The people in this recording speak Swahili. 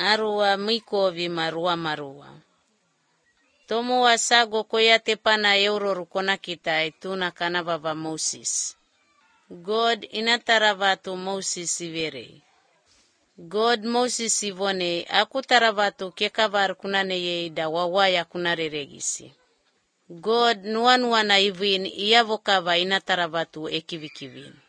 arua mikovi marua. Tomo wasago koyate pana euroru kona kita ituna kana baba Moses. God inataravatu Moses ivere. God Moses ivone aku taravatu kekavar kunaneye da wawaya kunareregisi. God nuanuana ivin iyavokava inataravatu ekivikivin.